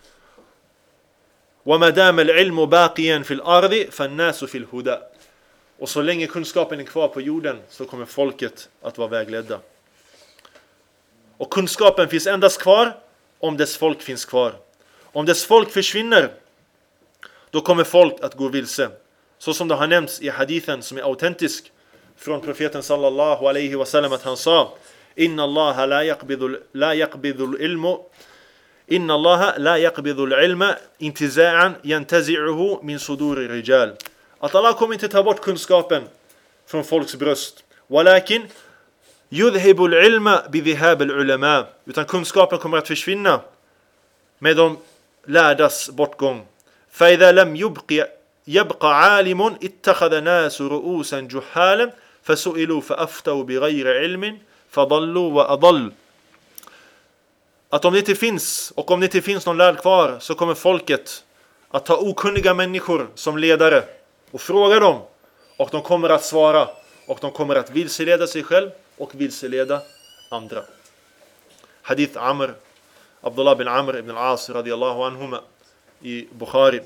Wa madam al-ilmu baqiyan fil ardi fan-nasu fil huda. Och så länge kunskapen är kvar på jorden så kommer folket att vara vägledda. Och kunskapen finns endast kvar om dess folk finns kvar. Om dess folk försvinner, då kommer folk att gå vilse. Så som det har nämnts i hadithen som är autentisk från profeten sallallahu alaihi wasallam, att han sa: Inna Allah la yaqbidu la yaqbidu al-ilmu Inna Allah la yaqbidu al-ilma intiza'an yantazi'uhu min suduri rijal. Att Allah kommer inte ta bort kunskapen från folks bröst. Walakin yudhibu al-ilma bidhihab al-ulama. Utan kunskapen kommer att försvinna med de lärdas bortgång. Fa idha lam yubqi yabqa 'alimun ittakhadha nasu ru'usan juhalan fasu'ilu fa'aftau bighayri 'ilmin fadallu wa adall. Att om det inte finns, och om det inte finns någon lärd kvar, så kommer folket att ta okunniga människor som ledare och fråga dem, och de kommer att svara, och de kommer att vilseleda sig själv och vilseleda andra. Hadith Amr, Abdullah bin Amr ibn al-As radiyallahu anhuma i Bukhari.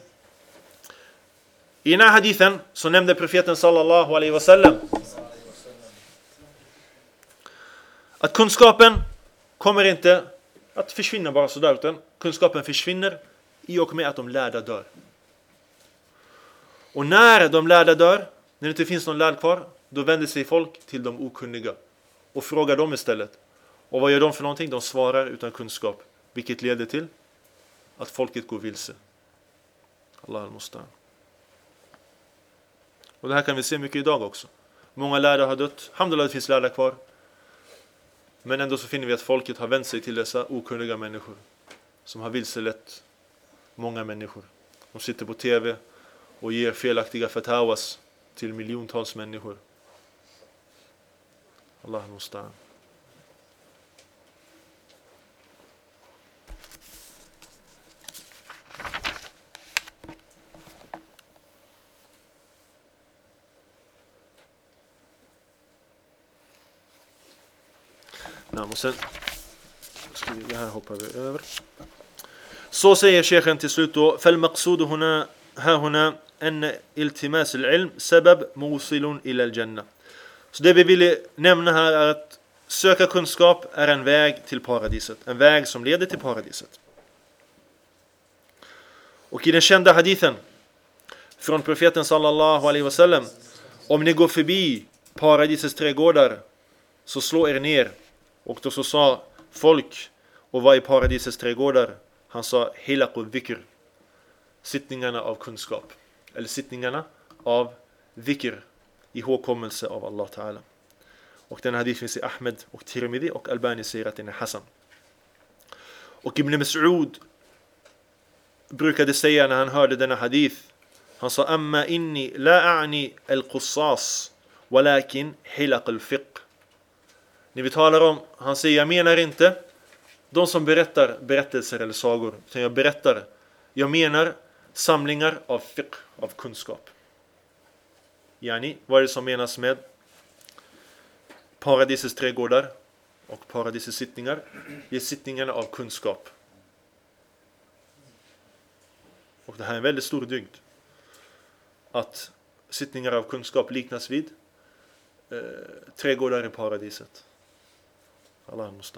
I den här hadithen så nämnde profeten sallallahu alaihi wasallam att kunskapen kommer inte att försvinna bara sådär, utan kunskapen försvinner i och med att de lärda dör. Och när de lärda dör, när det inte finns någon lärd kvar, då vänder sig folk till de okunniga och frågar dem istället. Och vad gör de för någonting? De svarar utan kunskap, vilket leder till att folket går vilse. Allah al-Mustan. Och det här kan vi se mycket idag också. Många lärda har dött. Alhamdulillah, det finns lärda kvar. Men ändå så finner vi att folket har vänt sig till dessa okunniga människor som har vilselett många människor. De sitter på tv och ger felaktiga fatawas till miljontals människor. Allah mustaan. Och sen det här hoppar vi över. Så säger Sheikhen till slut då: فالمقصود هنا ها هنا أن التماس العلم سبب موصل إلى الجنة. Så det vi vill nämna här är att söka kunskap är en väg till paradiset, en väg som leder till paradiset. Och i den kända hadithen från profeten sallallahu alaihi wasallam: om ni går förbi paradisets trädgårdar så slå er ner. Och då så sa folk och var i paradisets trädgårdar, han sa hilaqu dhikr, sittningarna av kunskap, eller sittningarna av dhikr, ihågkommelse av Allah Ta'ala. Och den hadith finns i Ahmed och Tirmidhi, och Albani säger att den är Hassan. Och Ibn Mas'ud brukade säga när han hörde denna hadith, han sa: amma inni la a'ni al-qussas walakin hilaq al-fiqh. När vi talar om, han säger, jag menar inte de som berättar berättelser eller sagor, utan jag berättar, jag menar samlingar av fiqh, av kunskap. Yani, vad är det som menas med paradisets trädgårdar och paradisets sittningar? Det är sittningarna av kunskap. Och det här är en väldigt stor dygd, att sittningar av kunskap liknas vid eh, trädgårdar i paradiset. Allah måste.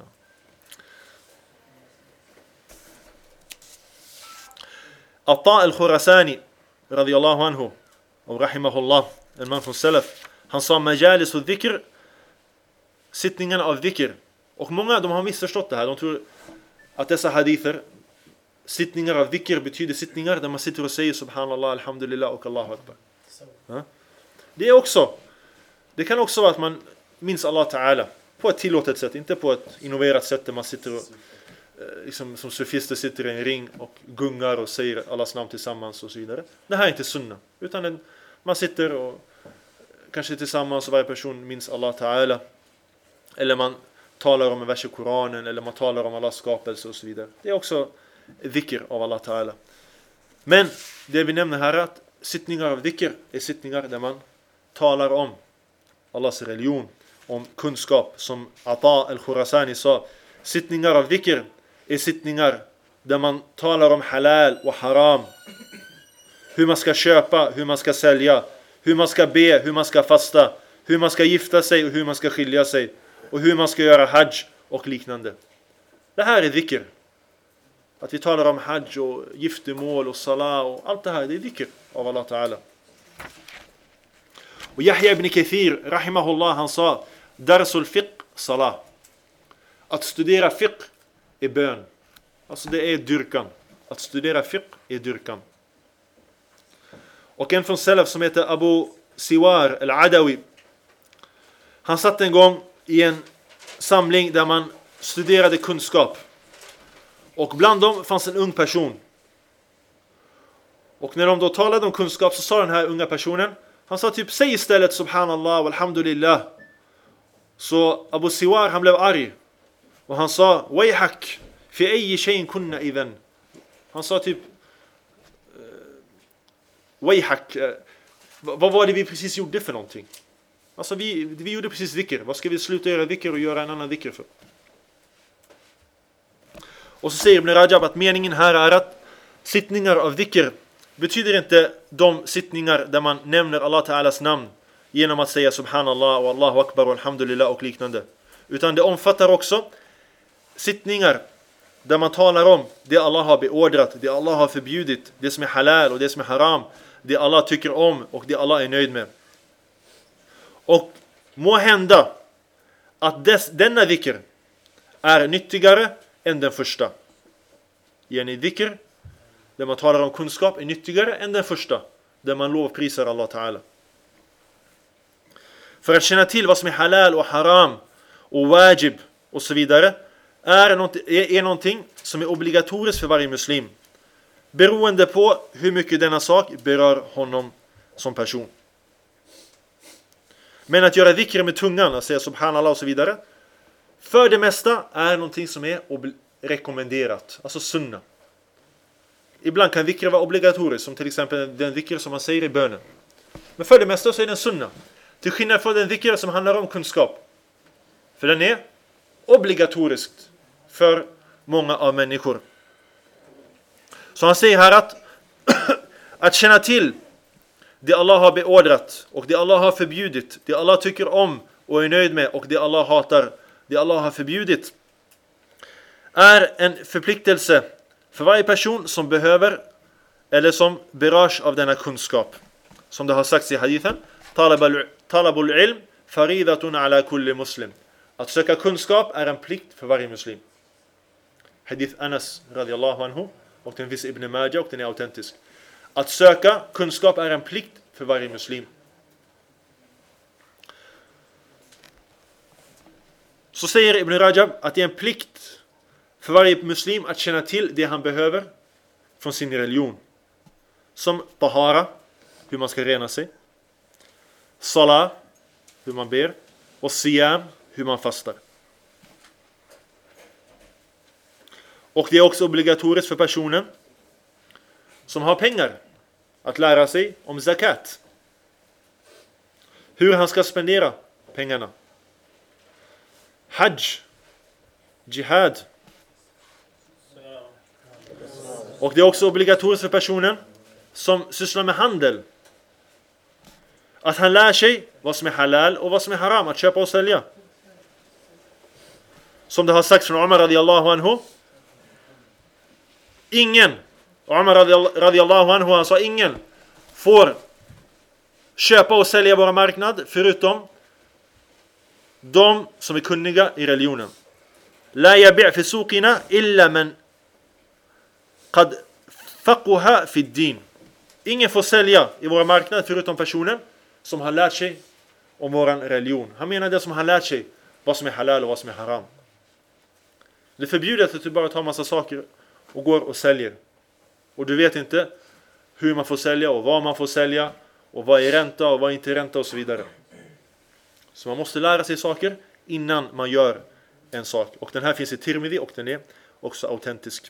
Ata al-Khurasani radiyallahu anhu och rahimahullah, en man från Salaf, han sa majalis och dhikr, sittningarna av dhikr. Och många, de har missförstått det här. De tror att dessa hadither, sittningar av dhikr, betyder sittningar där man sitter och säger subhanallah, alhamdulillah och Allahu akbar. Ja? Det är också, det kan också vara att man minns Allah Ta'ala på ett tillåtet sätt, inte på ett innoverat sätt där man sitter och liksom, som sufister sitter i en ring och gungar och säger Allahs namn tillsammans och så vidare. Det här är inte sunna, utan en, man sitter och kanske tillsammans och varje person minns Allah Ta'ala, eller man talar om en vers i Koranen, eller man talar om Allahs skapelse och så vidare. Det är också dhikr av Allah Ta'ala. Men det vi nämner här är att sittningar av dhikr är sittningar där man talar om Allahs religion, om kunskap, som Ata al-Khurasani sa. Sittningar av dhikr är sittningar där man talar om halal och haram, hur man ska köpa, hur man ska sälja, hur man ska be, hur man ska fasta, hur man ska gifta sig och hur man ska skilja sig, och hur man ska göra hajj och liknande. Det här är dhikr. Att vi talar om hajj och giftermål och salah och allt det här, det är dhikr av Allah Ta'ala. Och Yahya ibn Kathir rahimahullah, han sa darsul fiqh salah. Att studera fiqh är bön. Alltså det är dyrkan. Att studera fiqh är dyrkan. Och en från Salaf som heter Abu Siwar al-Adawi, han satt en gång i en samling där man studerade kunskap. Och bland dem fanns en ung person. Och när de då talade om kunskap så sa den här unga personen, han sa typ, säg istället subhanallah och alhamdulillah. Så Abu Siwar, han blev arg. Och han sa, wayhak, fi ayyi shayn kunna idhan. Han sa typ, wayhak, vad var det vi precis gjorde för någonting? Alltså vi, vi gjorde precis dhikr. Vad ska vi sluta göra dhikr och göra en annan dhikr för? Och så säger Ibn Rajab att meningen här är att sittningar av dhikr betyder inte de sittningar där man nämner Allah Ta'alas namn genom att säga subhanallah och Allahu akbar och alhamdulillah och liknande. Utan det omfattar också sittningar där man talar om det Allah har beordrat, det Allah har förbjudit, det som är halal och det som är haram, det Allah tycker om och det Allah är nöjd med. Och må hända att dess, denna dhikr är nyttigare än den första. Yani dhikr där man talar om kunskap är nyttigare än den första, där man lovprisar Allah Ta'ala. För att känna till vad som är halal och haram och wajib och så vidare är någonting, är någonting som är obligatoriskt för varje muslim, beroende på hur mycket denna sak berör honom som person. Men att göra dhikr med tungan, att säga subhanallah och så vidare, för det mesta är någonting som är ob- rekommenderat, alltså sunna. Ibland kan dhikr vara obligatoriskt, som till exempel den dhikr som man säger i bönen. Men för det mesta så är den sunna. Till skillnad från den dhikr som handlar om kunskap. För den är obligatoriskt för många av människor. Så han säger här att att känna till det Allah har beordrat och det Allah har förbjudit, det Allah tycker om och är nöjd med och det Allah hatar, det Allah har förbjudit, är en förpliktelse för varje person som behöver eller som berörs av denna kunskap. Som det har sagts i hadithen, talabul ilm faridatun ala kulli muslim. Att söka kunskap är en plikt för varje muslim. Hadith Anas radiyallahu anhu, och den finns i Ibn Majah och den är autentisk. Att söka kunskap är en plikt för varje muslim. Så säger Ibn Rajab att det är en plikt för varje muslim att känna till det han behöver från sin religion. Som tahara, hur man ska rena sig. Salah, hur man ber. Och siyam, hur man fastar. Och det är också obligatoriskt för personen som har pengar att lära sig om zakat. Hur han ska spendera pengarna. Hajj, jihad. Och det är också obligatoriskt för personen som sysslar med handel att han lär sig vad som är halal och vad som är haram att köpa och sälja. Som det har sagts från Umar radiyallahu anhu, ingen Umar radiyallahu anhu, han sa ingen får köpa och sälja våra marknad förutom de som är kunniga i religionen. La yabi' fi suqina illa man qad faqaha fi din. Ingen får sälja i våra marknad förutom personen som har lärt sig om våran religion. Han menar det som har lärt sig vad som är halal och vad som är haram. Det är förbjudet att du bara tar massa saker och går och säljer. Och du vet inte hur man får sälja och vad man får sälja och vad är ränta och vad är inte ränta och så vidare. Så man måste lära sig saker innan man gör en sak. Och den här finns i Tirmidhi och den är också autentisk.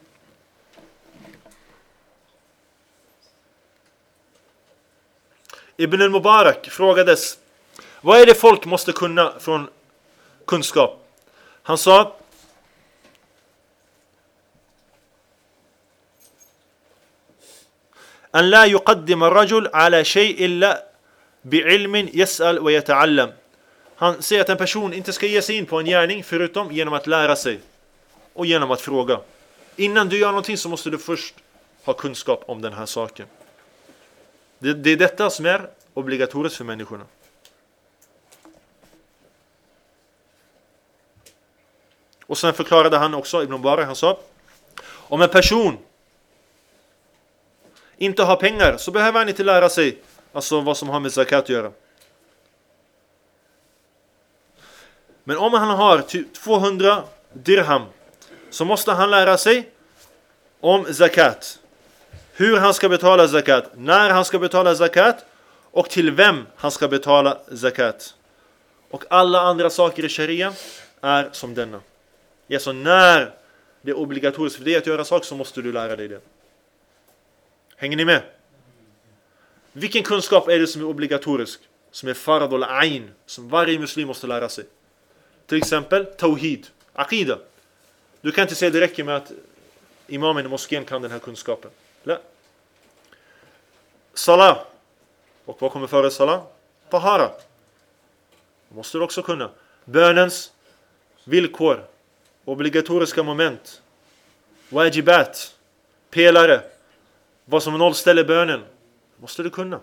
Ibn al-Mubarak frågades: vad är det folk måste kunna från kunskap? Han sa: an la yuqaddima ar-rajul ala shay illa bi'ilmin yas'al wa yata'allam. Han säger att en person inte ska ge sig in på en gärning förutom genom att lära sig och genom att fråga. Innan du gör någonting så måste du först ha kunskap om den här saken. Det, det är detta som är obligatoriskt för människorna. Och sen förklarade han också, Ibn Mubarak, han sa: om en person inte har pengar så behöver han inte lära sig alltså vad som har med zakat att göra. Men om han har typ tvåhundra dirham så måste han lära sig om zakat. Hur han ska betala zakat, när han ska betala zakat och till vem han ska betala zakat. Och alla andra saker i sharia är som denna. Ja, så när det är obligatoriskt för dig att göra saker så måste du lära dig det. Hänger ni med? Vilken kunskap är det som är obligatorisk? Som är fard eller ain, som varje muslim måste lära sig. Till exempel tawhid, aqida. Du kan inte säga det räcker med att imamen i moskén kan den här kunskapen. Nej. Salah. Och vad kommer före salah? Tahara. Det måste du också kunna. Bönens villkor, obligatoriska moment, wajibat, pelare, vad som nollställer bönen, måste du kunna.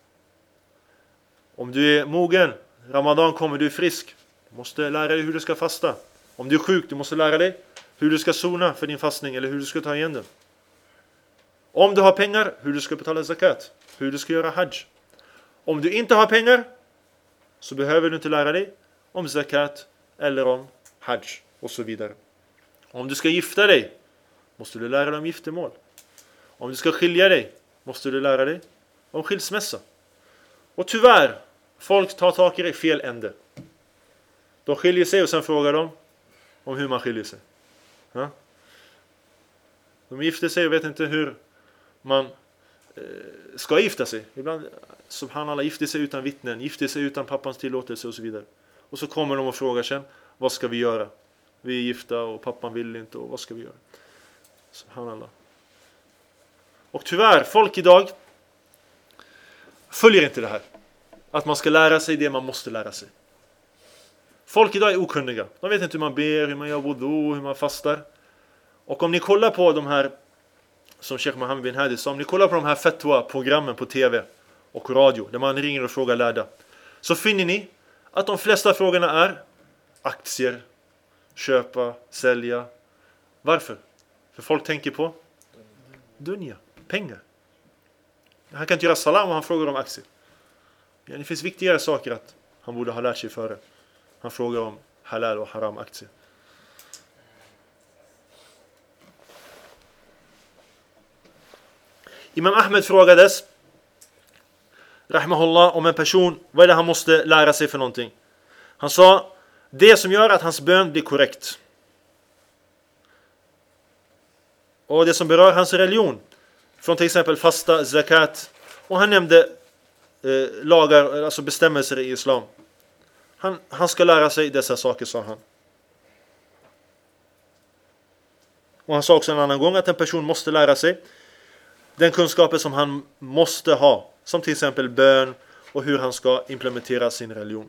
Om du är mogen, Ramadan kommer, du är frisk, du måste lära dig hur du ska fasta. Om du är sjuk, du måste lära dig hur du ska sona för din fastning eller hur du ska ta igen den. Om du har pengar, hur du ska betala zakat, hur du ska göra hajj. Om du inte har pengar så behöver du inte lära dig om zakat eller om hajj och så vidare. Om du ska gifta dig måste du lära dig om giftermål. Om du ska skilja dig måste du lära dig om skilsmässa. Och tyvärr, folk tar saker i fel ände. De skiljer sig och sen frågar de om hur man skiljer sig. Ja? De gifter sig och vet inte hur man eh, ska gifta sig. Ibland, subhanallah, gifter sig utan vittnen, gifter sig utan pappans tillåtelse och så vidare. Och så kommer de och frågar sen, vad ska vi göra? vi är gifta och pappan vill inte och vad ska vi göra? Subhanallah. Och tyvärr, folk idag följer inte det här. Att man ska lära sig det man måste lära sig. Folk idag är okunniga. De vet inte hur man ber, hur man gör wudu, hur man fastar. Och om ni kollar på de här, som Sheikh Mohammed bin Hadi sa, om ni kollar på de här fatwa-programmen på tv och radio, där man ringer och frågar lärda, så finner ni att de flesta frågorna är aktier, köpa, sälja. Varför? För folk tänker på dunja, pengar. Han kan inte göra salam och han frågar om aktier. Ja, det finns viktigare saker att han borde ha lärt sig före. Han frågar om halal och haram aktier. Imam Ahmed frågades, rahimahullah, om en person, vad är det han måste lära sig för någonting? Han sa, det som gör att hans bön blir korrekt. Och det som berör hans religion. Från till exempel fasta, zakat. Och han nämnde eh, lagar, alltså bestämmelser i islam. Han, han ska lära sig dessa saker, sa han. Och han sa också en annan gång att en person måste lära sig den kunskapen som han måste ha. Som till exempel bön och hur han ska implementera sin religion.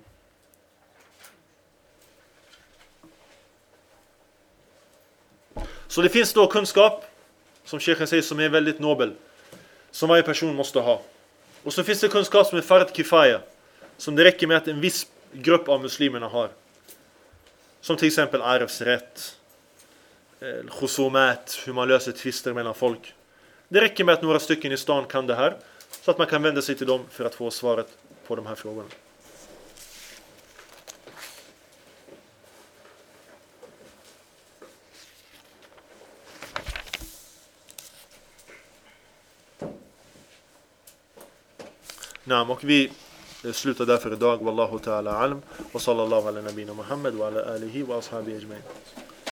Så det finns då kunskap, som Sheikhen säger, som är väldigt nobel. Som varje person måste ha. Och så finns det kunskap som är fard kifaya. Som det räcker med att en viss grupp av muslimerna har. Som till exempel arvsrätt, khusumat, hur man löser tvister mellan folk. Det räcker med att några stycken i stan kan det här. Så att man kan vända sig till dem för att få svaret på de här frågorna. Naam, och vi slutar därför idag. Wallahu ta'ala alam. Wa sallallahu ala nabina Muhammad wa ala alihi wa ashabihi ajma'in.